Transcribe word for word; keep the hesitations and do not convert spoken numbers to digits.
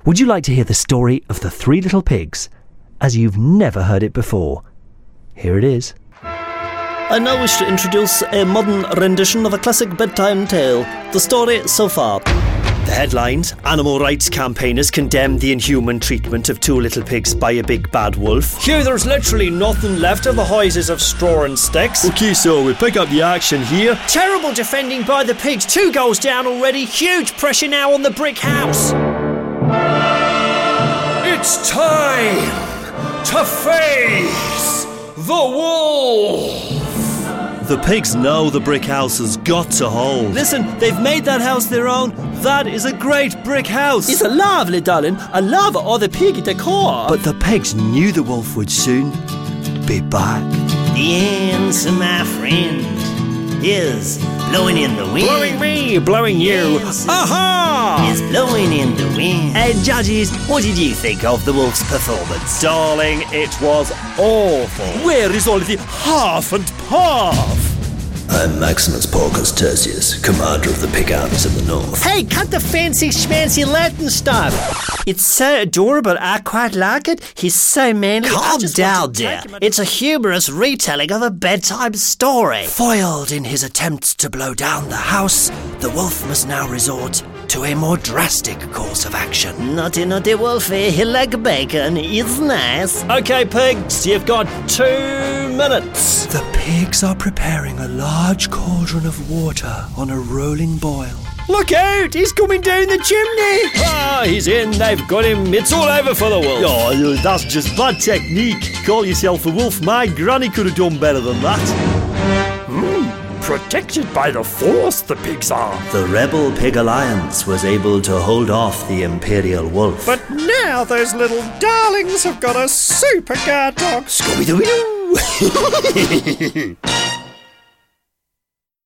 Would you like to hear the story of the Three Little Pigs, as you've never heard it before? Here it is. I now wish to introduce a modern rendition of a classic bedtime tale. The story so far. The headlines: animal rights campaigners condemn the inhuman treatment of two little pigs by a big bad wolf. Here there's literally nothing left of the houses of straw and sticks. Okay, so we pick up the action here. Terrible defending by the pigs. Two goals down already. Huge pressure now on the brick house. It's time to face the wolf. The pigs know the brick house has got to hold. Listen, they've made that house their own. That is a great brick house. It's a lovely, darling. I love all the piggy decor. But the pigs knew the wolf would soon be back. The answer, my friend, is blowing in the wind. Blowing me, blowing you. Aha! Is blowing in the wind. And judges, what did you think of the wolf's performance? Darling, it was awful. Where is all of the half and half? I'm Maximus Porcus Tertius, commander of the pig armies in the north. Hey, cut the fancy schmancy Latin stuff. It's so adorable, I quite like it. He's so manly. Calm down, dear. It's a humorous retelling of a bedtime story. Foiled in his attempts to blow down the house, the wolf must now resort to a more drastic course of action. Naughty, naughty Wolfie, he like bacon, it's nice. Okay, pigs, you've got two minutes. The pigs are preparing a large cauldron of water on a rolling boil. Look out, he's coming down the chimney. Ah, he's in, they've got him. It's all over for the wolf. Oh, that's just bad technique. Call yourself a wolf. My granny could have done better than that. Hmm. Protected by the Force, the pigs are. The Rebel Pig Alliance was able to hold off the Imperial Wolf. But now those little darlings have got a super guard dog. Scooby-Doo!